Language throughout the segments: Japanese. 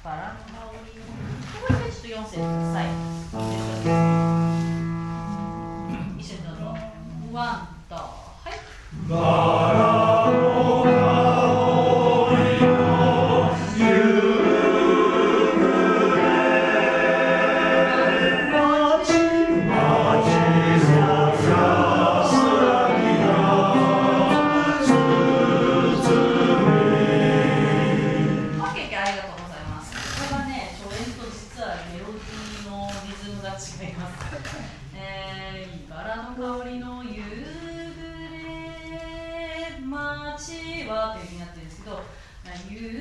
バラの香りのこれでちょっと4世ください。一緒にどうぞ。ワンとはいバラの香りの夕香りの夕暮れ街はっていう風になってるんですけど、夕暮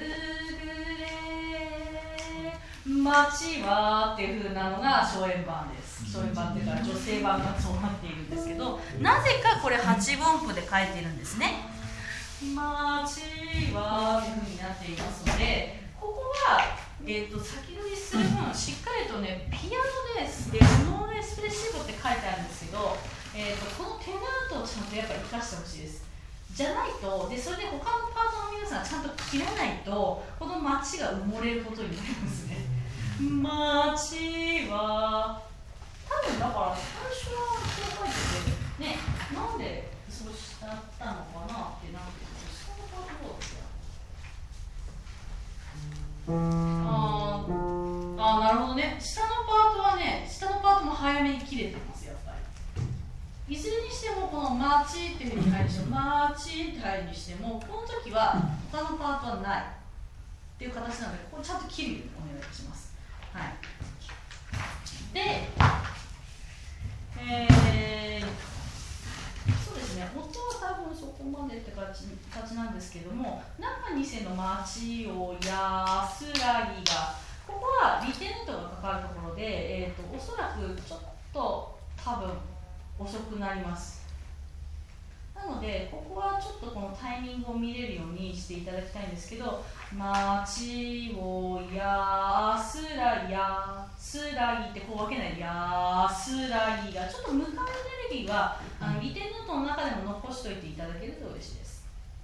れ街はっていう風なのが初演版です。初演版っていうか女性版がそうなっているんですけど、なぜかこれ8分符で書いてるんですね。街はっていう風になっていますので、ここは先取りする分しっかりとねピアノですノンエスプレッシブって書いてあるんですけど、このテナートをちゃんとやっぱ生かしてほしいです。じゃないとでそれで他のパートの皆さんちゃんと切らないとこの街が埋もれることになりますね。街は多分だから最初はそう書いててね、なんでそうしたのかなってなって下のパートどうですか。なるほどね。下のパートはね、下のパートも早めに切れてますやっぱり。いずれにしてもこのマーチっていうふうに入るにしてもマーチって入るにしてもこの時は他のパートはないっていう形なのでここちゃんと切るようにお願いします。はい。で、そうですね。音は多分そこまでって形なんですけども、中2世の街を安らぎがここはリテネットがかかるところで、おそらくちょっと多分遅くなります。なのでここはちょっとこのタイミングを見れるようにしていただきたいんですけど、街を安らぎってこう分けない安らぎがちょっと向かうエネルギーはリテンノートの中でも残しておいていただけると嬉しいです。